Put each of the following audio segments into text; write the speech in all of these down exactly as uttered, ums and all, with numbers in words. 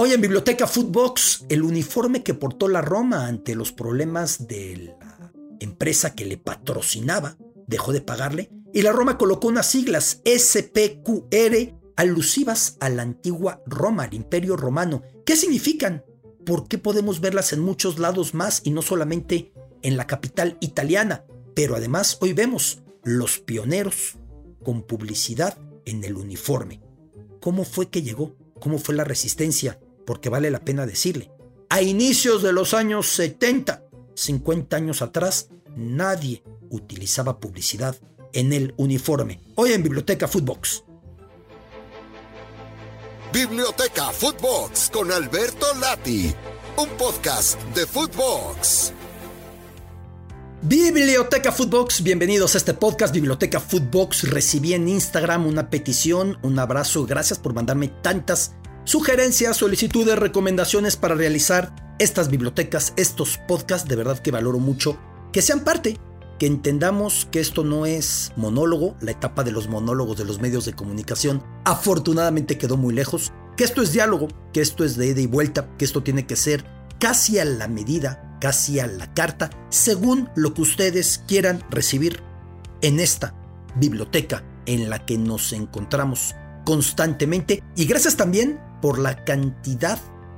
Hoy en Biblioteca Footbox, el uniforme que portó la Roma ante los problemas de la empresa que le patrocinaba dejó de pagarle y la Roma colocó unas siglas S P Q R alusivas a la antigua Roma, al Imperio Romano. ¿Qué significan? ¿Por qué podemos verlas en muchos lados más y no solamente en la capital italiana? Pero además hoy vemos los pioneros con publicidad en el uniforme. ¿Cómo fue que llegó? ¿Cómo fue la resistencia? Porque vale la pena decirle. A inicios de los años setenta, cincuenta años atrás, nadie utilizaba publicidad en el uniforme. Hoy en Biblioteca Footbox. Biblioteca Footbox con Alberto Lati, un podcast de Footbox. Biblioteca Footbox, bienvenidos a este podcast Biblioteca Footbox. Recibí en Instagram una petición, un abrazo, gracias por mandarme tantas sugerencias, solicitudes, recomendaciones para realizar estas bibliotecas, estos podcasts. De verdad que valoro mucho que sean parte, que entendamos que esto no es monólogo, la etapa de los monólogos de los medios de comunicación afortunadamente quedó muy lejos, que esto es diálogo, que esto es de ida y vuelta, que esto tiene que ser casi a la medida, casi a la carta, según lo que ustedes quieran recibir en esta biblioteca en la que nos encontramos constantemente. Y gracias también por la cantidad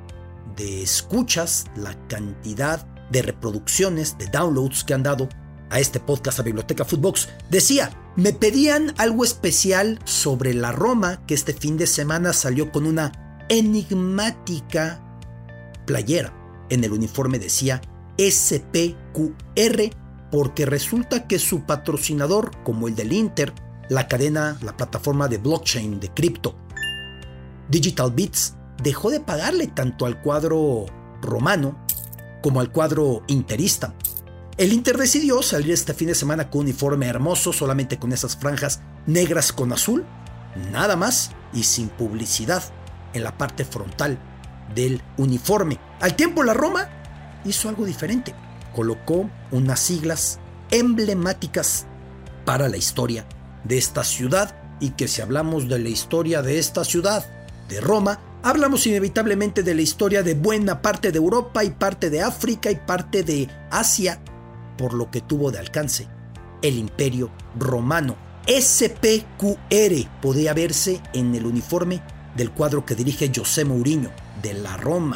de escuchas, la cantidad de reproducciones, de downloads que han dado a este podcast, a Biblioteca Footbox. Decía, me pedían algo especial sobre la Roma, que este fin de semana salió con una enigmática playera. En el uniforme decía S P Q R, porque resulta que su patrocinador, como el del Inter, la cadena, la plataforma de blockchain, de cripto, Digital Bits, dejó de pagarle tanto al cuadro romano como al cuadro interista. El Inter decidió salir este fin de semana con un uniforme hermoso, solamente con esas franjas negras con azul, nada más, y sin publicidad en la parte frontal del uniforme. Al tiempo la Roma hizo algo diferente, colocó unas siglas emblemáticas para la historia de esta ciudad, y que si hablamos de la historia de esta ciudad, de Roma, hablamos inevitablemente de la historia de buena parte de Europa y parte de África y parte de Asia, por lo que tuvo de alcance el Imperio Romano. S P Q R podía verse en el uniforme del cuadro que dirige José Mourinho de la Roma.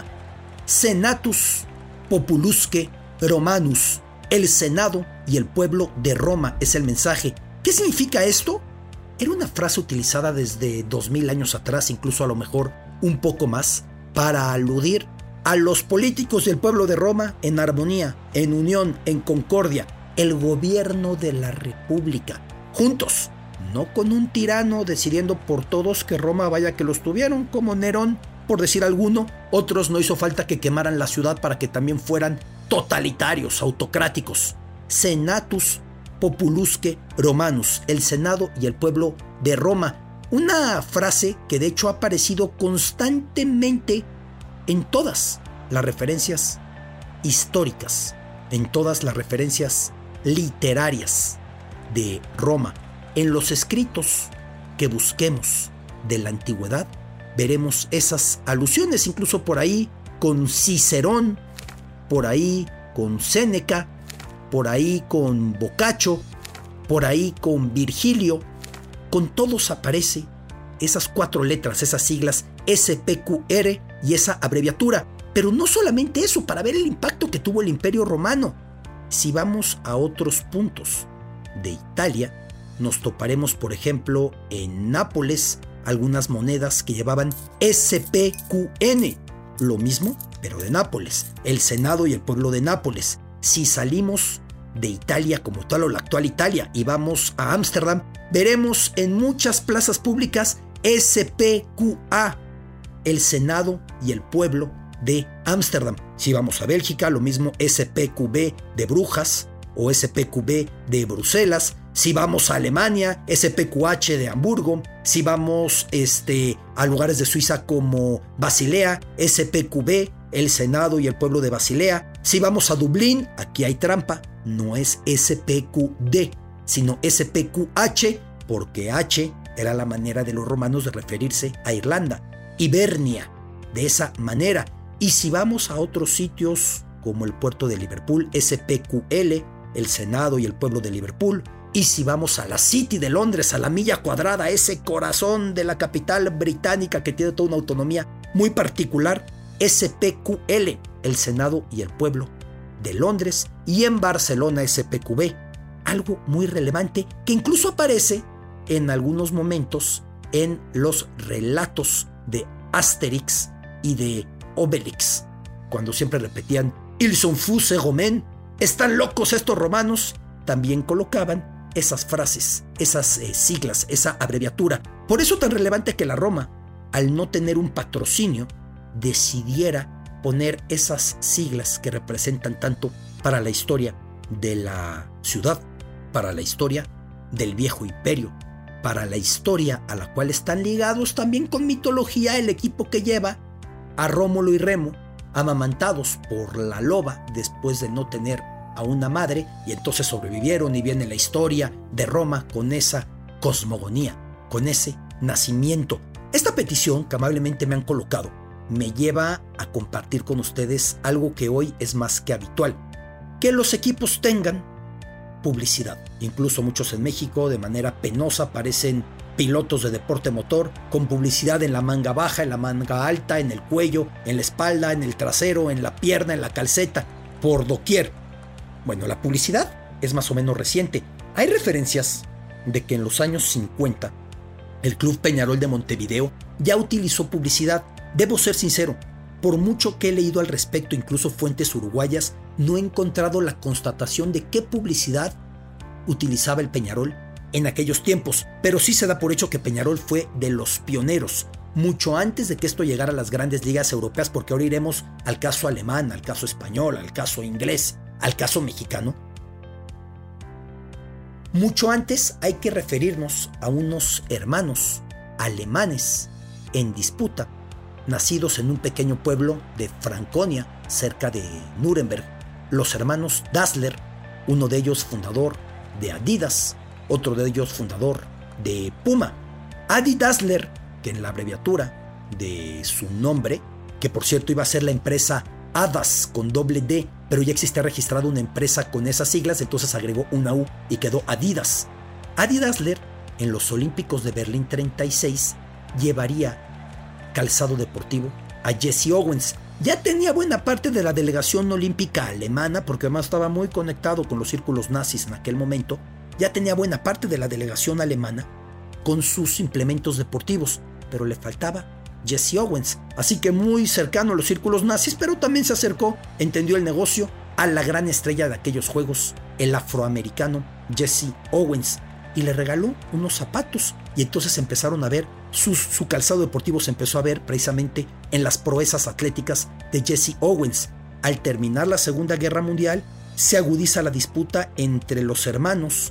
Senatus Populusque Romanus, el Senado y el pueblo de Roma es el mensaje. ¿Qué significa esto? Era una frase utilizada desde dos mil años atrás, incluso a lo mejor un poco más, para aludir a los políticos del pueblo de Roma en armonía, en unión, en concordia, el gobierno de la República, juntos, no con un tirano decidiendo por todos que Roma vaya que los tuvieron, como Nerón, por decir alguno. Otros no hizo falta que quemaran la ciudad para que también fueran totalitarios, autocráticos. Senatus Populusque Romanus, el Senado y el pueblo de Roma. Una frase que de hecho ha aparecido constantemente en todas las referencias históricas, en todas las referencias literarias de Roma. En los escritos que busquemos de la antigüedad, veremos esas alusiones, incluso por ahí con Cicerón, por ahí con Séneca, por ahí con Boccaccio, por ahí con Virgilio. Con todos aparece esas cuatro letras, esas siglas S P Q R y esa abreviatura. Pero no solamente eso, para ver el impacto que tuvo el Imperio Romano. Si vamos a otros puntos de Italia, nos toparemos, por ejemplo, en Nápoles, algunas monedas que llevaban S P Q N. Lo mismo, pero de Nápoles, el Senado y el pueblo de Nápoles. Si salimos de Italia como tal, o la actual Italia, y vamos a Ámsterdam, veremos en muchas plazas públicas S P Q A, el Senado y el pueblo de Ámsterdam. Si vamos a Bélgica, lo mismo S P Q B de Brujas o S P Q B de Bruselas. Si vamos a Alemania, S P Q H de Hamburgo. Si vamos este, a lugares de Suiza como Basilea, S P Q B, el Senado y el pueblo de Basilea. Si vamos a Dublín, aquí hay trampa, no es S P Q D, sino S P Q H, porque H era la manera de los romanos de referirse a Irlanda. Hibernia, de esa manera. Y si vamos a otros sitios como el puerto de Liverpool, S P Q L, el Senado y el pueblo de Liverpool, y si vamos a la City de Londres, a la milla cuadrada, ese corazón de la capital británica que tiene toda una autonomía muy particular, S P Q L, el Senado y el pueblo de Londres, y en Barcelona S P Q B, algo muy relevante que incluso aparece en algunos momentos en los relatos de Asterix y de Obelix, cuando siempre repetían "Ils sont fous ces romains", están locos estos romanos, también colocaban esas frases, esas eh, siglas, esa abreviatura. Por eso tan relevante que la Roma, al no tener un patrocinio, decidiera poner esas siglas que representan tanto para la historia de la ciudad, para la historia del viejo imperio, para la historia a la cual están ligados también con mitología el equipo que lleva a Rómulo y Remo, amamantados por la loba después de no tener a una madre, y entonces sobrevivieron, y viene la historia de Roma con esa cosmogonía, con ese nacimiento. Esta petición que amablemente me han colocado me lleva a compartir con ustedes algo que hoy es más que habitual, que los equipos tengan publicidad. Incluso muchos en México de manera penosa aparecen pilotos de deporte motor con publicidad en la manga baja, en la manga alta, en el cuello, en la espalda, en el trasero, en la pierna, en la calceta, por doquier. Bueno, la publicidad es más o menos reciente. Hay referencias de que en los años cincuenta el Club Peñarol de Montevideo ya utilizó publicidad. Debo ser sincero, por mucho que he leído al respecto, incluso fuentes uruguayas, no he encontrado la constatación de qué publicidad utilizaba el Peñarol en aquellos tiempos, pero sí se da por hecho que Peñarol fue de los pioneros, mucho antes de que esto llegara a las grandes ligas europeas, porque ahora iremos al caso alemán, al caso español, al caso inglés, al caso mexicano. Mucho antes hay que referirnos a unos hermanos alemanes en disputa, nacidos en un pequeño pueblo de Franconia, cerca de Nuremberg, los hermanos Dassler, uno de ellos fundador de Adidas, otro de ellos fundador de Puma. Adi Dassler, que en la abreviatura de su nombre, que por cierto iba a ser la empresa Adas con doble D, pero ya existía registrada una empresa con esas siglas, entonces agregó una U y quedó Adidas. Adi Dassler, en los Olímpicos de Berlín treinta y seis, llevaría calzado deportivo a Jesse Owens. Ya tenía buena parte de la delegación olímpica alemana, porque además estaba muy conectado con los círculos nazis en aquel momento. Ya tenía buena parte de la delegación alemana con sus implementos deportivos, pero le faltaba Jesse Owens. Así que muy cercano a los círculos nazis, pero también se acercó, entendió el negocio, a la gran estrella de aquellos juegos, el afroamericano Jesse Owens, y le regaló unos zapatos. Y entonces empezaron a ver, su, su calzado deportivo se empezó a ver precisamente en las proezas atléticas de Jesse Owens. Al terminar la Segunda Guerra Mundial, se agudiza la disputa entre los hermanos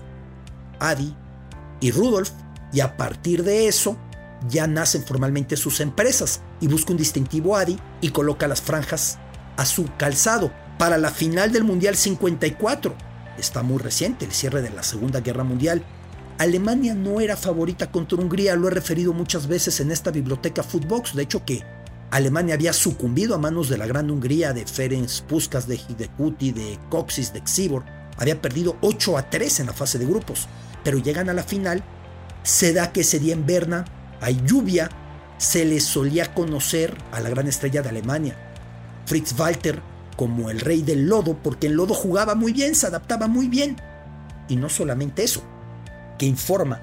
Adi y Rudolf, y a partir de eso ya nacen formalmente sus empresas, y busca un distintivo Adi y coloca las franjas a su calzado para la final del Mundial cincuenta y cuatro. Está muy reciente el cierre de la Segunda Guerra Mundial. Alemania no era favorita contra Hungría, lo he referido muchas veces en esta biblioteca Footbox. De hecho, que Alemania había sucumbido a manos de la Gran Hungría, de Ferenc Puskás, de Hidekuti, de Kocsis, de Csibor. Había perdido ocho a tres en la fase de grupos, pero llegan a la final. Se da que ese día en Berna hay lluvia. Se le solía conocer a la gran estrella de Alemania, Fritz Walter, como el rey del lodo, porque el lodo jugaba muy bien, se adaptaba muy bien. Y no solamente eso, que informa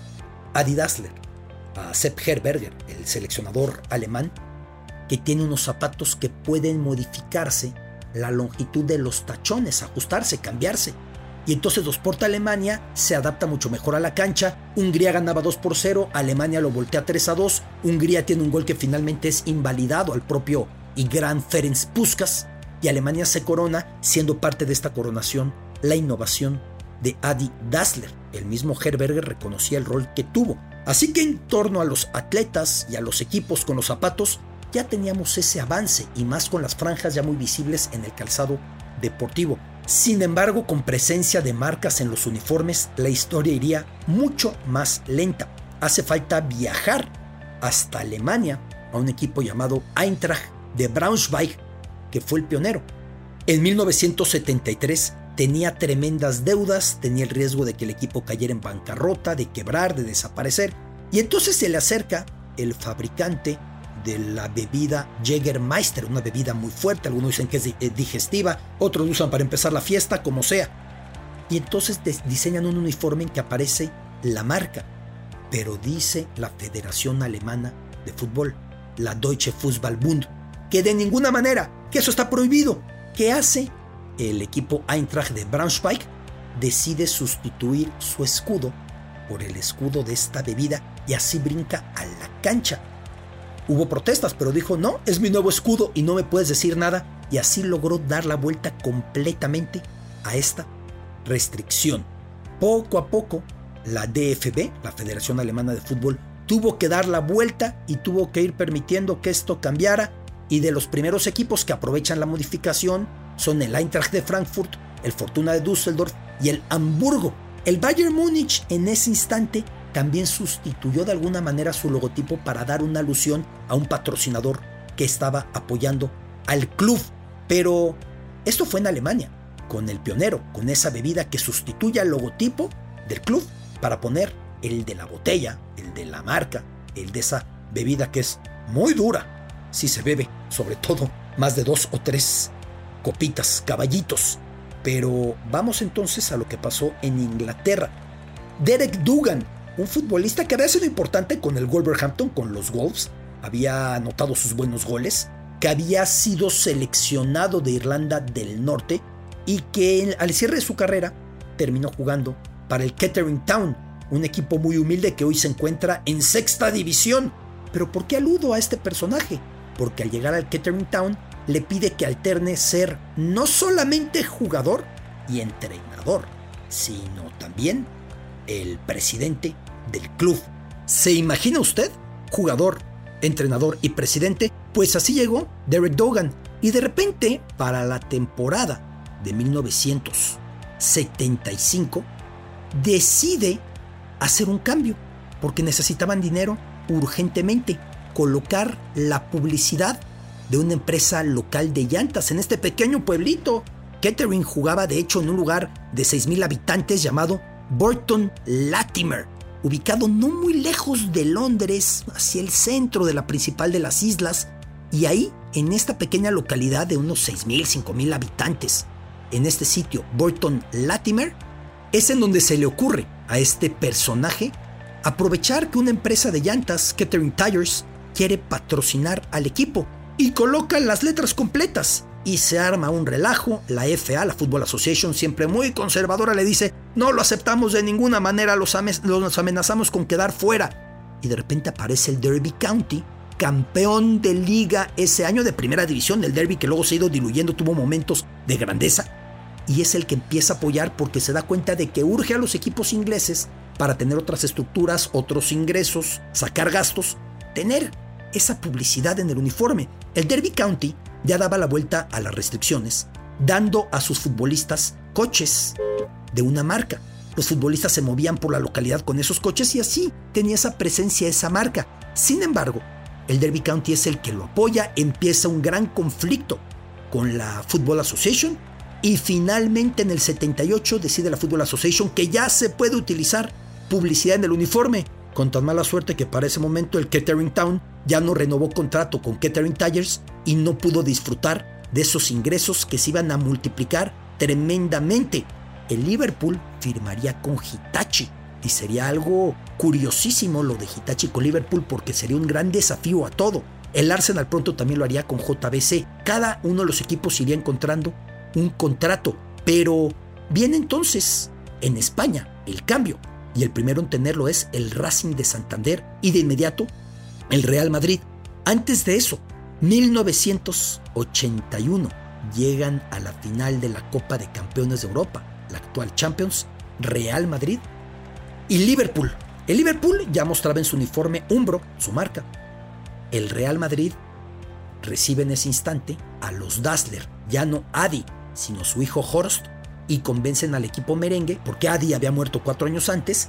Adi Dassler a Sepp Herberger, el seleccionador alemán, que tiene unos zapatos que pueden modificarse la longitud de los tachones, ajustarse, cambiarse. Y entonces los porta Alemania, se adapta mucho mejor a la cancha. Hungría ganaba dos por cero, Alemania lo voltea tres a dos. Hungría tiene un gol que finalmente es invalidado al propio y gran Ferenc Puskás, y Alemania se corona, siendo parte de esta coronación la innovación de Adi Dassler. El mismo Herberger reconocía el rol que tuvo. Así que en torno a los atletas y a los equipos con los zapatos, ya teníamos ese avance, y más con las franjas ya muy visibles en el calzado deportivo. Sin embargo, con presencia de marcas en los uniformes, la historia iría mucho más lenta. Hace falta viajar hasta Alemania a un equipo llamado Eintracht de Braunschweig, que fue el pionero. En mil novecientos setenta y tres tenía tremendas deudas, tenía el riesgo de que el equipo cayera en bancarrota, de quebrar, de desaparecer, y entonces se le acerca el fabricante de la bebida Jägermeister, una bebida muy fuerte, algunos dicen que es digestiva, otros usan para empezar la fiesta, como sea. Y entonces diseñan un uniforme en que aparece la marca, pero dice la Federación Alemana de Fútbol, la Deutsche Fußball-Bund, que de ninguna manera, que eso está prohibido. ¿Qué hace? El equipo Eintracht de Braunschweig decide sustituir su escudo por el escudo de esta bebida y así brinca a la cancha. Hubo protestas, pero dijo, no, es mi nuevo escudo y no me puedes decir nada, y así logró dar la vuelta completamente a esta restricción. Poco a poco, la D F B, la Federación Alemana de Fútbol, tuvo que dar la vuelta y tuvo que ir permitiendo que esto cambiara, y de los primeros equipos que aprovechan la modificación son el Eintracht de Frankfurt, el Fortuna de Düsseldorf y el Hamburgo. El Bayern Múnich en ese instante también sustituyó de alguna manera su logotipo para dar una alusión a un patrocinador que estaba apoyando al club. Pero esto fue en Alemania, con el pionero, con esa bebida que sustituye al logotipo del club para poner el de la botella, el de la marca, el de esa bebida que es muy dura si se bebe, sobre todo más de dos o tres copitas, caballitos. Pero vamos entonces a lo que pasó en Inglaterra. Derek Dougan, un futbolista que había sido importante con el Wolverhampton, con los Wolves, había anotado sus buenos goles, que había sido seleccionado de Irlanda del Norte y que al cierre de su carrera terminó jugando para el Kettering Town, un equipo muy humilde que hoy se encuentra en sexta división. ¿Pero por qué aludo a este personaje? Porque al llegar al Kettering Town le pide que alterne ser no solamente jugador y entrenador, sino también el presidente del club. ¿Se imagina usted? Jugador, entrenador y presidente. Pues así llegó Derek Dougan, y de repente, para la temporada de mil novecientos setenta y cinco, decide hacer un cambio, porque necesitaban dinero urgentemente, colocar la publicidad de una empresa local de llantas en este pequeño pueblito. Kettering jugaba de hecho en un lugar de seis mil habitantes llamado Burton Latimer, ubicado no muy lejos de Londres, hacia el centro de la principal de las islas, y ahí, en esta pequeña localidad de unos seis mil, cinco mil habitantes, en este sitio Burton Latimer, es en donde se le ocurre a este personaje aprovechar que una empresa de llantas, Kettering Tires, quiere patrocinar al equipo, y coloca las letras completas, y se arma un relajo. La F A, la Football Association, siempre muy conservadora, le dice, no lo aceptamos de ninguna manera, los, ame- los amenazamos con quedar fuera. Y de repente aparece el Derby County, campeón de liga ese año, de primera división, del Derby que luego se ha ido diluyendo, tuvo momentos de grandeza, y es el que empieza a apoyar porque se da cuenta de que urge a los equipos ingleses para tener otras estructuras, otros ingresos, sacar gastos, tener esa publicidad en el uniforme. El Derby County ya daba la vuelta a las restricciones, dando a sus futbolistas coches de una marca. Los futbolistas se movían por la localidad con esos coches y así tenía esa presencia esa marca. Sin embargo, el Derby County es el que lo apoya, empieza un gran conflicto con la Football Association y finalmente en el setenta y ocho decide la Football Association que ya se puede utilizar publicidad en el uniforme, con tan mala suerte que para ese momento el Kettering Town ya no renovó contrato con Kettering Tires y no pudo disfrutar de esos ingresos que se iban a multiplicar tremendamente. El Liverpool firmaría con Hitachi y sería algo curiosísimo lo de Hitachi con Liverpool, porque sería un gran desafío a todo. El Arsenal pronto también lo haría con J B C. Cada uno de los equipos iría encontrando un contrato, pero viene entonces en España el cambio, y el primero en tenerlo es el Racing de Santander y de inmediato el Real Madrid. Antes de eso, mil novecientos ochenta y uno, llegan a la final de la Copa de Campeones de Europa, la actual Champions, Real Madrid y Liverpool. El Liverpool ya mostraba en su uniforme Umbro, su marca. El Real Madrid recibe en ese instante a los Dassler, ya no Adi, sino su hijo Horst, y convencen al equipo merengue, porque Adi había muerto cuatro años antes.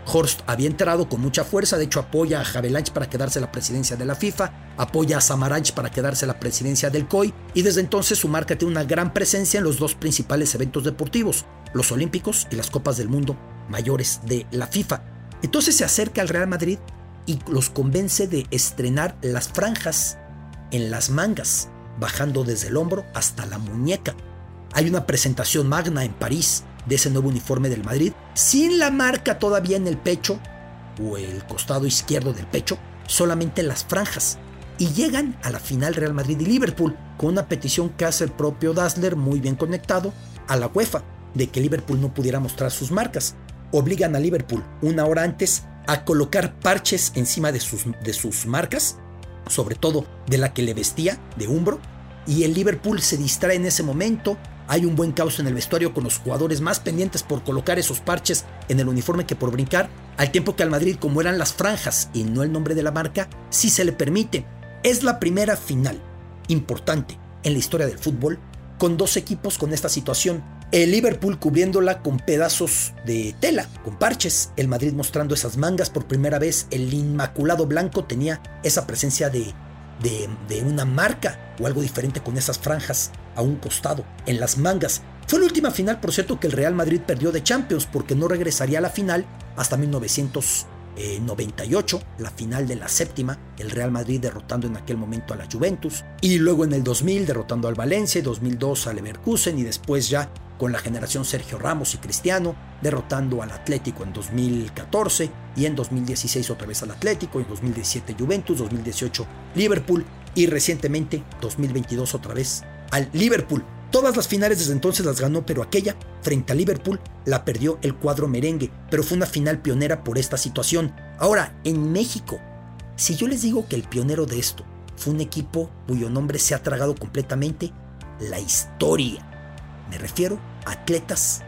Horst había entrado con mucha fuerza, de hecho apoya a Havelange para quedarse la presidencia de la FIFA, apoya a Samaranch para quedarse la presidencia del C O I, y desde entonces su marca tiene una gran presencia en los dos principales eventos deportivos, los Olímpicos y las Copas del Mundo mayores de la FIFA. Entonces se acerca al Real Madrid y los convence de estrenar las franjas en las mangas, bajando desde el hombro hasta la muñeca. Hay una presentación magna en París de ese nuevo uniforme del Madrid, sin la marca todavía en el pecho o el costado izquierdo del pecho, solamente las franjas. Y llegan a la final Real Madrid y Liverpool con una petición que hace el propio Dassler, muy bien conectado, a la UEFA, de que Liverpool no pudiera mostrar sus marcas. Obligan a Liverpool una hora antes a colocar parches encima de sus, de sus marcas, sobre todo de la que le vestía, de hombro, y el Liverpool se distrae en ese momento. Hay un buen caos en el vestuario con los jugadores más pendientes por colocar esos parches en el uniforme que por brincar, al tiempo que al Madrid, como eran las franjas y no el nombre de la marca, sí se le permite. Es la primera final importante en la historia del fútbol con dos equipos con esta situación. El Liverpool cubriéndola con pedazos de tela, con parches. El Madrid mostrando esas mangas por primera vez. El inmaculado blanco tenía esa presencia de, de, de una marca o algo diferente con esas franjas a un costado, en las mangas. Fue la última final, por cierto, que el Real Madrid perdió de Champions, porque no regresaría a la final hasta mil novecientos noventa y ocho, la final de la séptima, el Real Madrid derrotando en aquel momento a la Juventus, y luego en el dos mil derrotando al Valencia, dos mil dos al Leverkusen, y después ya con la generación Sergio Ramos y Cristiano, derrotando al Atlético en dos mil catorce, y en dos mil dieciséis otra vez al Atlético, en dos mil diecisiete Juventus, dos mil dieciocho Liverpool, y recientemente dos mil veintidós otra vez al Liverpool. Todas las finales desde entonces las ganó, pero aquella, frente a Liverpool, la perdió el cuadro merengue, pero fue una final pionera por esta situación. Ahora, en México, si yo les digo que el pionero de esto fue un equipo cuyo nombre se ha tragado completamente la historia, me refiero a Atletas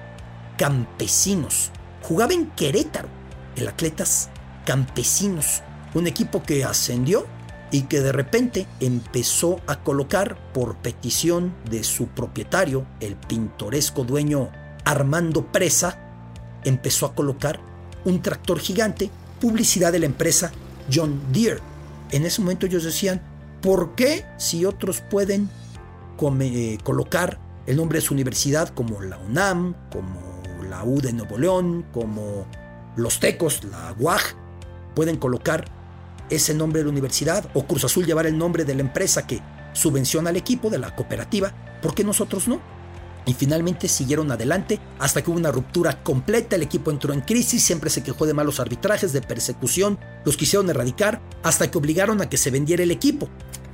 Campesinos. Jugaba en Querétaro, el Atletas Campesinos, un equipo que ascendió y que de repente empezó a colocar, por petición de su propietario, el pintoresco dueño Armando Presa, empezó a colocar un tractor gigante, publicidad de la empresa John Deere. En ese momento ellos decían, ¿por qué si otros pueden come, eh, colocar el nombre de su universidad como la UNAM, como la U de Nuevo León, como los Tecos, la U A G, pueden colocar ese nombre de la universidad, o Cruz Azul llevar el nombre de la empresa que subvenciona al equipo, de la cooperativa? ¿Por qué nosotros no? Y finalmente siguieron adelante hasta que hubo una ruptura completa, el equipo entró en crisis, siempre se quejó de malos arbitrajes, de persecución, los quisieron erradicar hasta que obligaron a que se vendiera el equipo.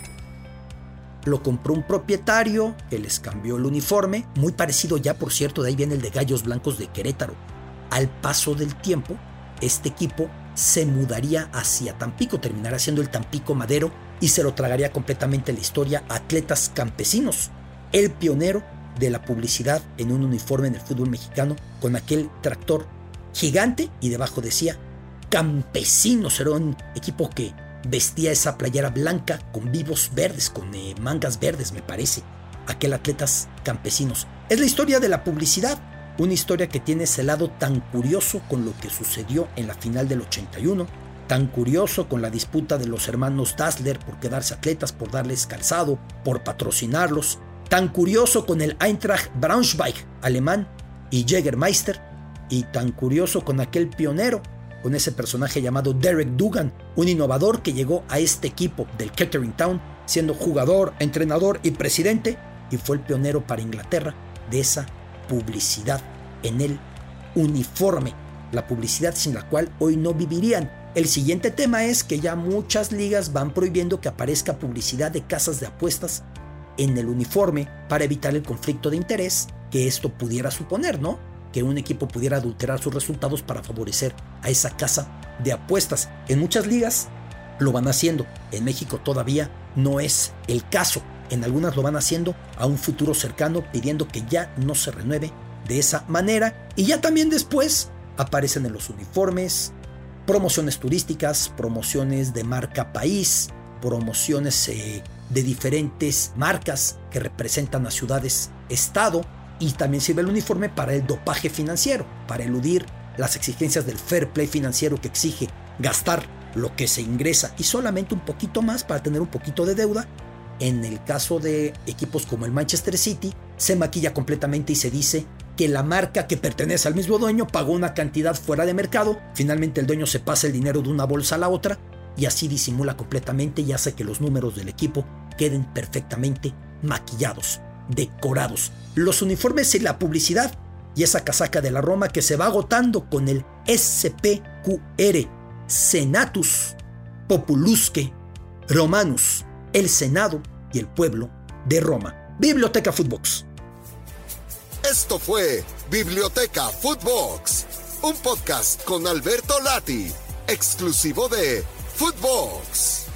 Lo compró un propietario que les cambió el uniforme, muy parecido ya, por cierto, de ahí viene el de Gallos Blancos de Querétaro. Al paso del tiempo, este equipo se mudaría hacia Tampico, terminará siendo el Tampico Madero y se lo tragaría completamente la historia a Atletas Campesinos, el pionero de la publicidad en un uniforme en el fútbol mexicano, con aquel tractor gigante y debajo decía Campesinos. Era un equipo que vestía esa playera blanca con vivos verdes, con eh, mangas verdes, me parece, aquel Atletas Campesinos. Es la historia de la publicidad. Una historia que tiene ese lado tan curioso con lo que sucedió en la final del ochenta y uno, tan curioso con la disputa de los hermanos Dassler por quedarse atletas, por darles calzado, por patrocinarlos, tan curioso con el Eintracht Braunschweig alemán y Jägermeister, y tan curioso con aquel pionero, con ese personaje llamado Derek Dugan, un innovador que llegó a este equipo del Kettering Town siendo jugador, entrenador y presidente, y fue el pionero para Inglaterra de esa publicidad en el uniforme, la publicidad sin la cual hoy no vivirían. El siguiente tema es que ya muchas ligas van prohibiendo que aparezca publicidad de casas de apuestas en el uniforme para evitar el conflicto de interés que esto pudiera suponer, ¿no? Que un equipo pudiera adulterar sus resultados para favorecer a esa casa de apuestas. En muchas ligas lo van haciendo, en México todavía no es el caso. En algunas lo van haciendo a un futuro cercano, pidiendo que ya no se renueve de esa manera. Y ya también después aparecen en los uniformes promociones turísticas, promociones de marca país, promociones eh, de diferentes marcas que representan a ciudades-estado. Y también sirve el uniforme para el dopaje financiero, para eludir las exigencias del fair play financiero que exige gastar lo que se ingresa y solamente un poquito más para tener un poquito de deuda. En el caso de equipos como el Manchester City, se maquilla completamente y se dice que la marca que pertenece al mismo dueño pagó una cantidad fuera de mercado. Finalmente el dueño se pasa el dinero de una bolsa a la otra y así disimula completamente y hace que los números del equipo queden perfectamente maquillados, decorados. Los uniformes y la publicidad y esa casaca de la Roma que se va agotando con el S P Q R, Senatus Populusque Romanus, el Senado y el pueblo de Roma. Biblioteca Footbox. Esto fue Biblioteca Footbox, un podcast con Alberto Lati, exclusivo de Footbox.